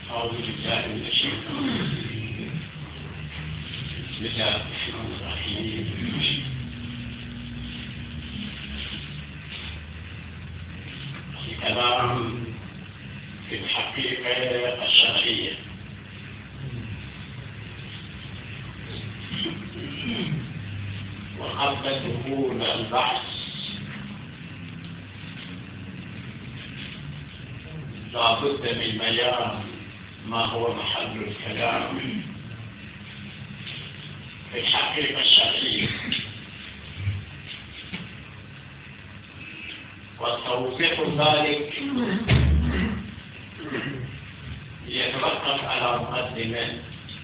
أعوذ بالله من الشيطان الرجيم. بسم الله الرحمن الرحيم. الكلام في الحقيقة الشرعية. وقبل دخول البحث لا بد من بيان ما هو محل الكلام في الحقيقة الشرعية، وتوضيح ذلك يتوقف على مقدمة،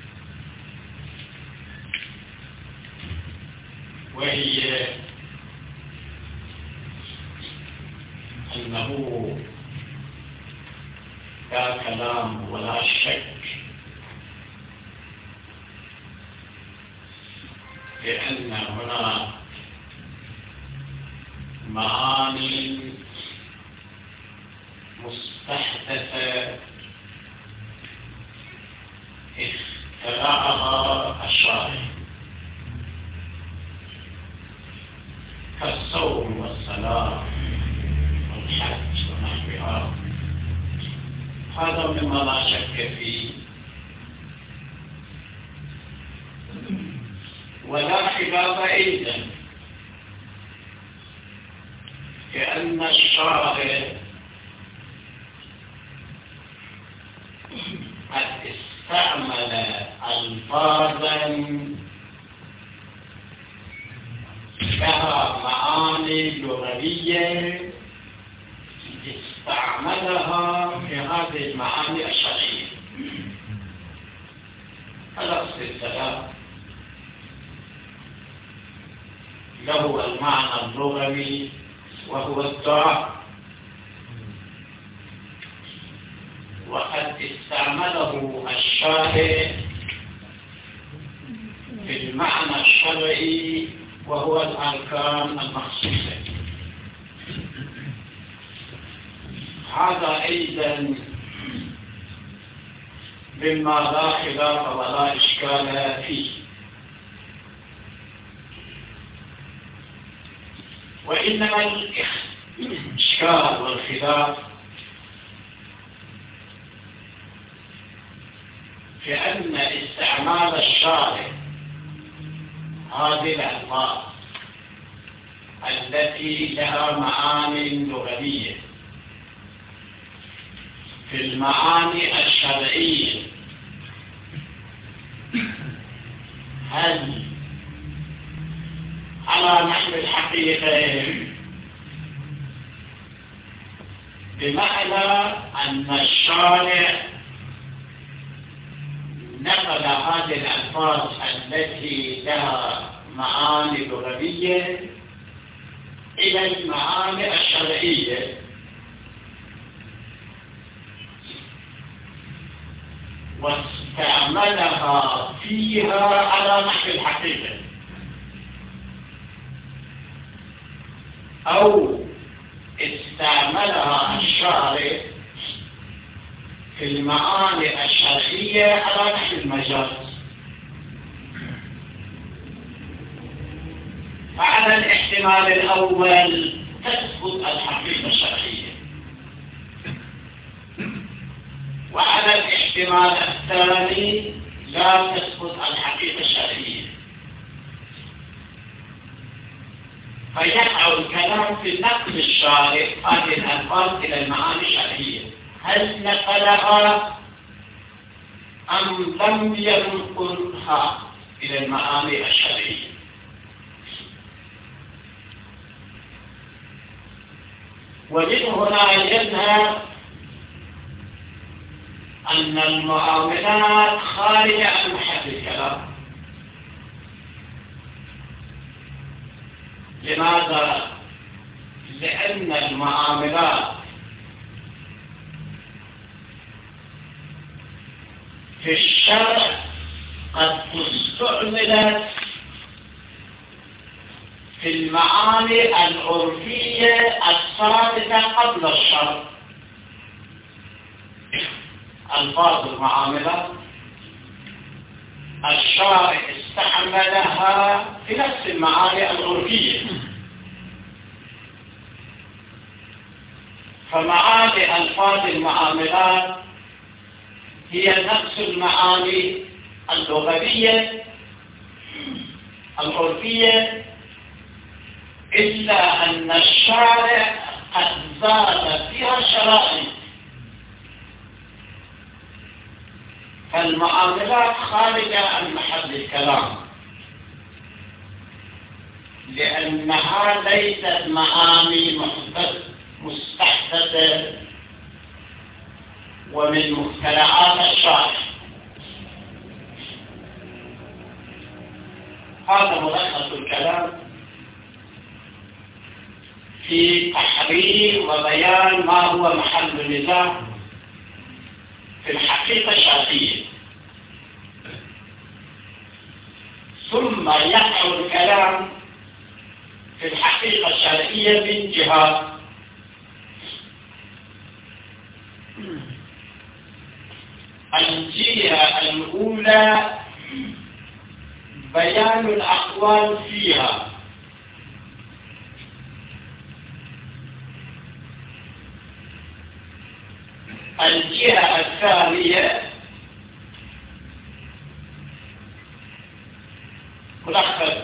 وهي أنه لا كلام ولا شك بأن هنا معاني مستحدثة اخترعها الشارع كالصوم والصلاة والحج ونحوها. هذا مما لا شك فيه، ولا خلاف أيضا كأن الشارع قد استعمل ألفاظا لها معاني لغوية استعملها في هذه المعاني الشرعية. اللفظ السلام له المعنى اللغوي وهو الدعاء، وقد استعمله الشارع في المعنى الشرعي وهو الأركان المخصوصة. هذا أيضا مما لا خلاف ولا إشكال فيه. وإنما الإشكال والخلاف في أن استعمال الشارع هذه الألفاظ التي لها معاني لغوية في المعاني الشرعية، هل على نحو الحقيقة بمعنى أن الشارع نقل هذه الألفاظ التي لها معاني لغوية إلى المعاني الشرعية، واستعملها فيها على نحو الحقيقة، أو استعملها الشارع في المعاني الشرعية على نحو المجاز. فعلى الاحتمال الأول تثبت الحقيقة الشرعية، وعلى الاحتمال الثاني لا تثبت الحقيقة الشرعية. فيقع الكلام في نقل الشارع هذه الألفاظ إلى المعاني الشرعية، هل نقلها أم لم ينقلها إلى المعاني الشرعية؟ ومن هنا يظهر أن المعاملات خارجة عن محل الكلام. لماذا؟ لأن المعاملات في الشرع قد استعملت في المعاني العرفية الثابتة قبل الشرع. ألفاظ المعاملة الشارع استعملها في نفس المعاني العرفية، فمعاني ألفاظ المعاملات هي نفس المعاني اللغوية العرفية، إلا أن الشارع قد زاد فيها شرائط، فالمعاملات خارجة عن محل الكلام، لأنها ليست معاني مستحدثة ومن مخترعات الشارع. هذا ملخص الكلام في تحرير وبيان ما هو محل النزاع في الحقيقة الشرعية. ثم يقع الكلام في الحقيقة الشرعية من جهات: الجهة الأولى بيان الأقوال فيها، الجهة الثانية ملخص،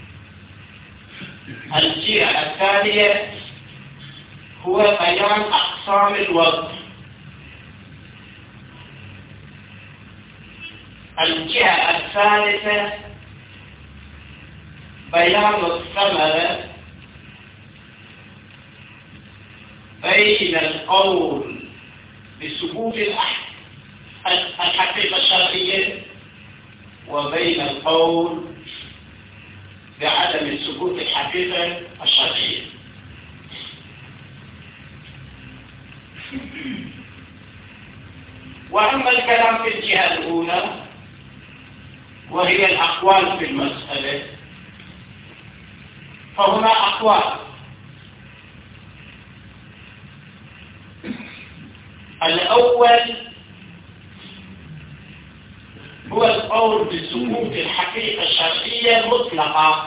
الجهة الثانية هو بيان أقسام الوضع، الجهة الثالثة بيان الثمرة بين القول بثبوت الحقيقة الشرعية وبين القول بعدم ثبوت الحقيقة الشرعية. وأما الكلام في الجهة الأولى وهي الأقوال في المسألة، فهنا أقوال: الأول هو القول بثبوت الحقيقة الشرعية مطلقة،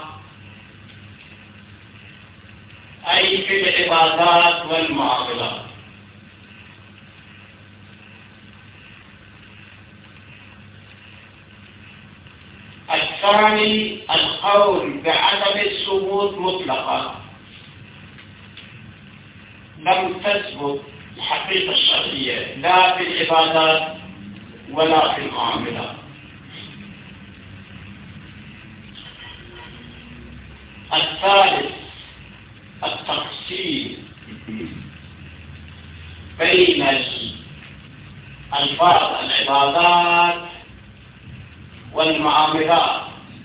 أي في العبادات والمعاملات. الثاني القول بعدم الثبوت مطلقا، لم تثبت الحقيقة الشرعية لا في العبادات ولا في المعاملات. الثالث التفصيل بين ألفاظ العبادات والمعاملات،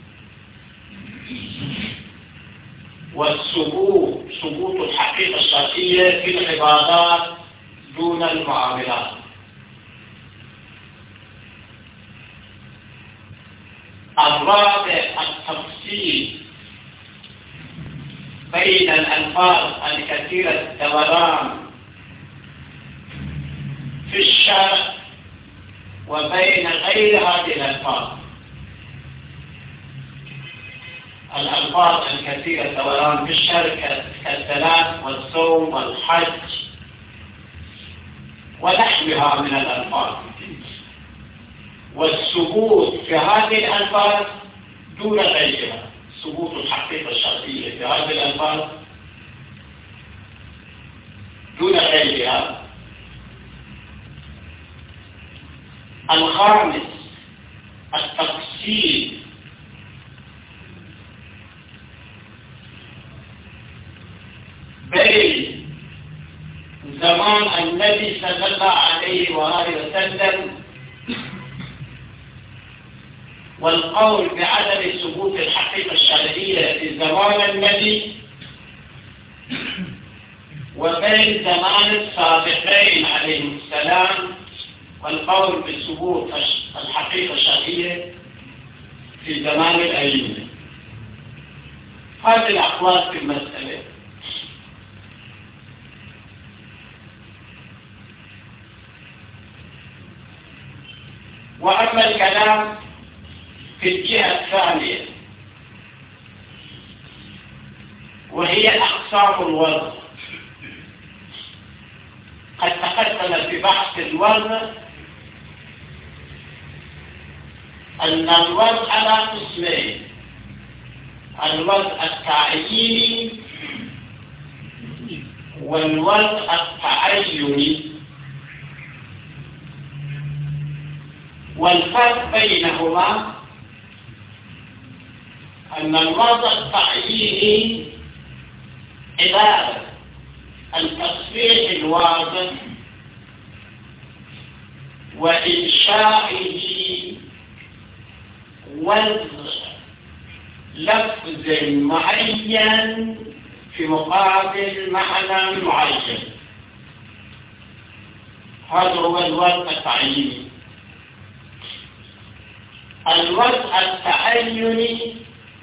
ثبوت الحقيقة الشرعية في العبادات دون المعاملات. الرابع التفصيل بين الألفاظ الكثيرة الدوران في الشرع وبين غير هذه الألفاظ، الألفاظ الكثيرة الدوران في الشرع كالصلاة والصوم والحج ونحوها من الألفاظ، والثبوت في هذه الألفاظ دون غيرها، ثبوت الحقيقة الشرعية في هذه الألفاظ دون غيرها. الخامس التفصيل بين زمان النبي صلى الله عليه وآله وسلم والقول بعدم ثبوت الحقيقة الشرعية في زمان النبي، وبين زمان السابقين عليهم السلام والقول بثبوت الحقيقة الشرعية في زمان الأئمة. هذه الأقوال في المسألة. وأما الكلام في الجهة الثانية وهي أقسام الوزن، قد تقدم في بحث الوزن أن الوزن على قسمين: الوزن التعييني والوزن التعيني، والفرق بينهما أن الوزن التعييني عبارة عن تصحيح الوزن وإنشائه وزن لفظ معين في مقابل معنى معين. هذا هو الوزن التعييني. الوزن التعيني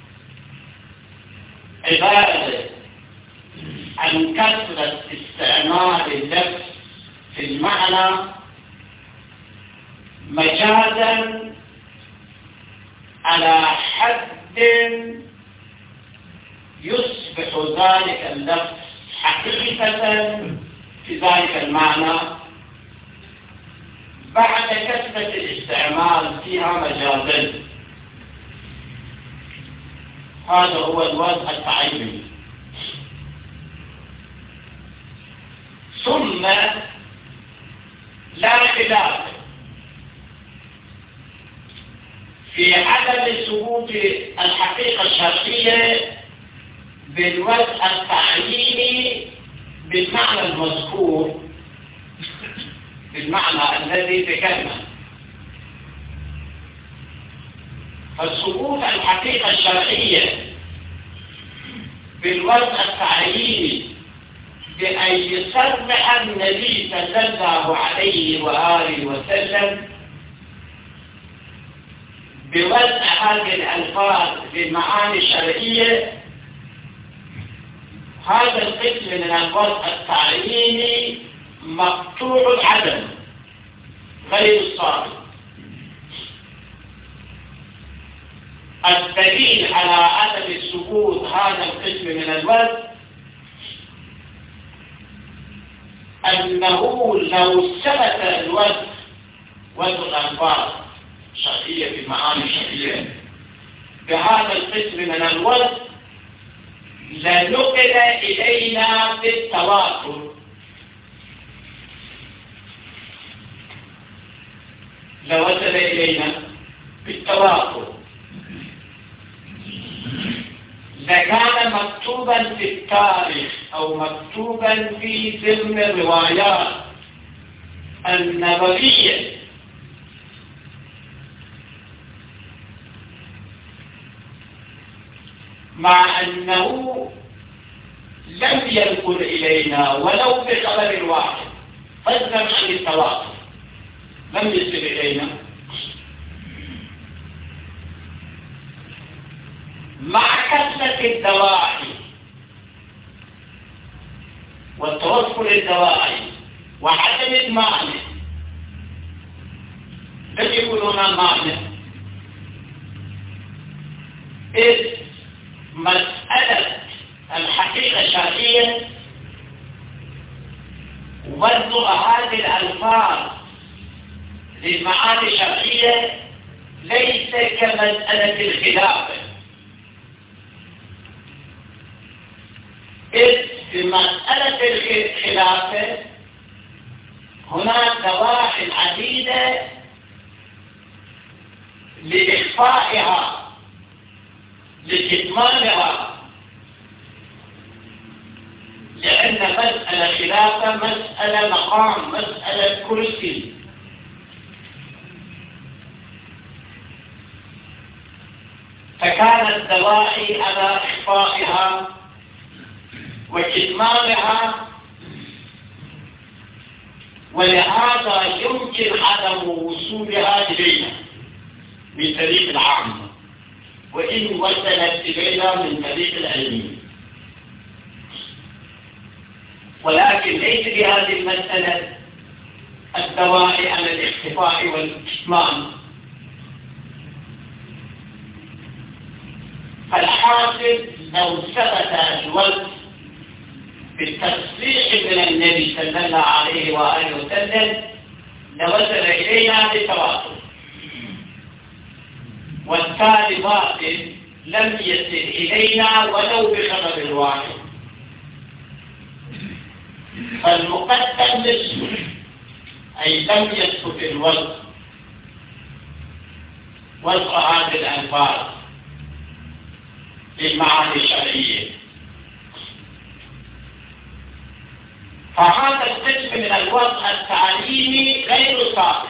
عبارة عن كثرة استعمال اللفظ في المعنى مجازا على حد يصبح ذلك اللفظ حقيقة في ذلك المعنى بعد كثرة الاستعمال فيها مجازا. هذا هو الوزن التعيني. ثم لا خلاف في عدم ثبوت الحقيقة الشرعية بالوزن التعييني بالمعنى المذكور، بالمعنى الذي ذكرنا. فثبوت الحقيقة الشرعية بالوزن التعييني بأن يصرح النبي صلى الله عليه وآله وسلم بوزن هذه الألفاظ بالمعاني الشرعية، هذا القسم من الوزن التعييني مقطوع العدم غير الصادق. الدليل على عدم ثبوت هذا القسم من الوزن أنه لو ثبت الوزن، وزن الألفاظ الشرعية في المعاني الشرعية بهذا القسم من الوزن لنقل إلينا بالتواتر، لوصل إلينا بالتواتر، لكان مكتوبا في التاريخ أو مكتوبا في ضمن الروايات النبوية مع أنه لم ينقل إلينا ولو بخبر واحد فضلا عن التواتر، لم يصل إلينا، مع كثرة الدواعي والتوصل الدواعي وعدم المعنى لم يكونون معنى، إذ مسألة الحقيقة الشرعية وزن هذه الألفاظ للمعاني الشرعية ليس كمسألة الخلافة، إذ في مسألة الخلافة هناك دواعي عديدة لإخفائها لكتمانها، لأن مسألة خلافة مسألة مقام، مسألة كرسي، فكانت دواعي على إخفائها وكتمانها، ولهذا يمكن عدم وصولها إلينا من طريق العامة، وإن وصلت إلينا من طريق العلم، ولكن ليس بهذه المسألة الدواعي على الاختفاء والكتمان فالحاصل لو ثبت الوصف بالتصريح من النبي صلى الله عليه وآله وسلم لوصل إلينا بالتواصل، والتالي باطل لم يصل إلينا ولو بخبر واحد. فالمقدم نسبه أي لم يثبت الوصف وصف هذه الألفاظ للمعاني الشرعية، فهذا القسم من الوصف التعليمي غير صادق،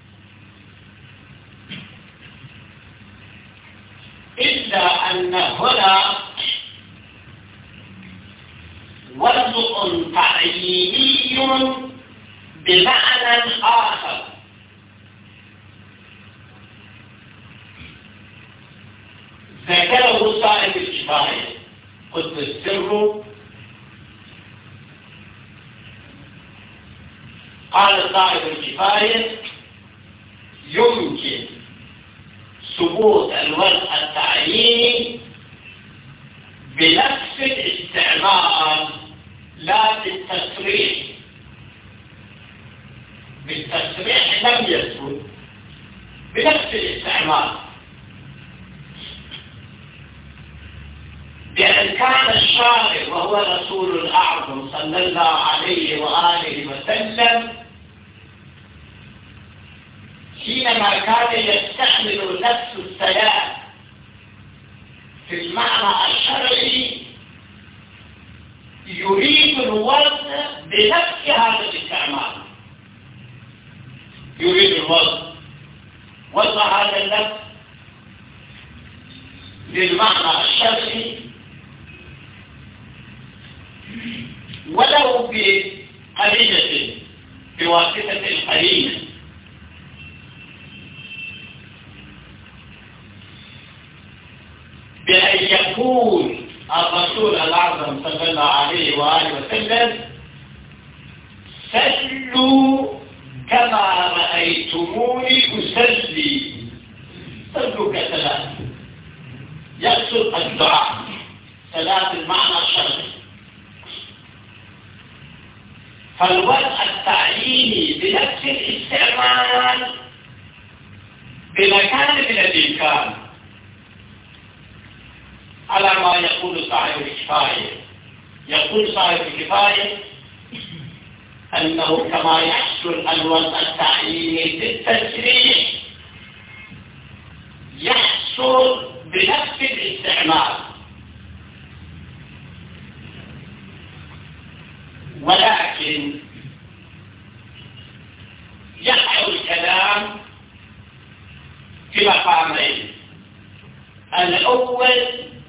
إلا أن هنا وصف تعييني بمعنى آخر، ذكره صاحب الكفاية. قلت السر قال صاحب الكفاية يمكن ثبوت الوصف التعييني بنفس الاستعمال لا بالتصريح. بالتصريح لم يثبت، بنفس الاستعمال، بأن كان الشارع وهو رسول الأعظم صلى الله عليه وآله وسلم حينما كان يستعمل نفس السياق في المعنى الشرعي يريد الوصف بنفس هذا الاستعمال، يريد الوصف وضع هذا اللفظ للمعنى الشرعي ولو بقرينة، بواسطة القرينة، بأن يكون الرسول الأعظم صلى الله عليه وآله وسلم صلوا كما رأيتموني أصلي. صلوا كصلاة، يقصد الدعاء، صلاة المعنى الشرعي. فالوضع التعييني بنفس الاستعمال بمكان من الإمكان، على ما يقول صاحب الكفاية. يقول صاحب الكفاية أنه كما يحصل الوضع التعييني بالتشريع يحصل بنفس الاستعمال، ولكن يقع الكلام في مقامين. الأول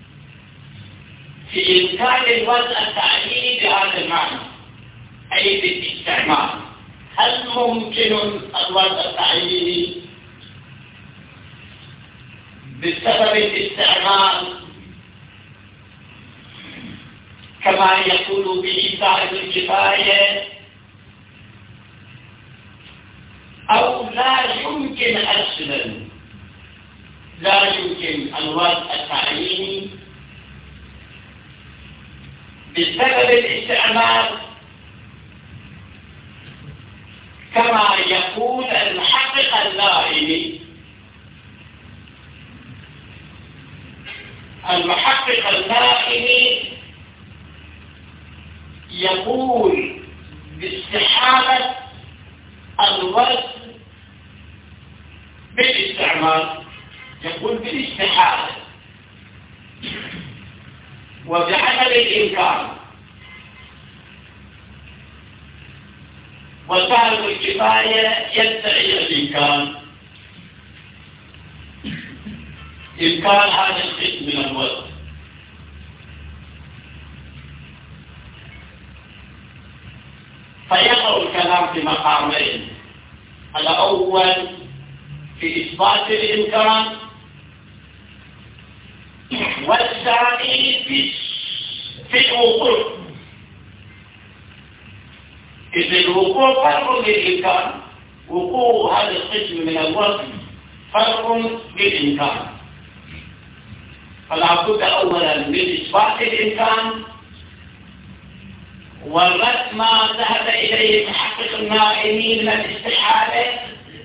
في إمكان الوضع التعييني بهذا المعنى أي بالاستعمال. هل ممكن الوضع التعييني بسبب الاستعمال كما يقول به صاحب الكفاية، أو لا يمكن أصلا؟ لا يمكن الوضع التعييني بسبب الاستعمال كما يقول المحقق اللائمي. المحقق اللائمي يقول باستحالة الوصف بالاستعمال، يقول بالاستحالة وبعدم الإمكان. وصاحب الكفاية يدعي الإمكان، إمكان هذا القسم من الوصف. فيقع الكلام في مقامين: الأول في إثبات الإمكان، والثاني في الوقوع. إذا الوقوع فرق للإمكان، وقوع هذا القسم من الوصف فرق للإمكان. فلا بد أولا من إثبات الإمكان والرد ما ذهب إليه محقق النائمين من الاستحالة،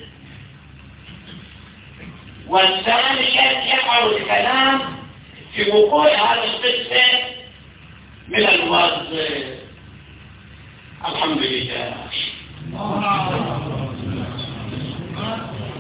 والثانية يقع الكلام في وقوع هذا القصة من الوضع. الحمد لله.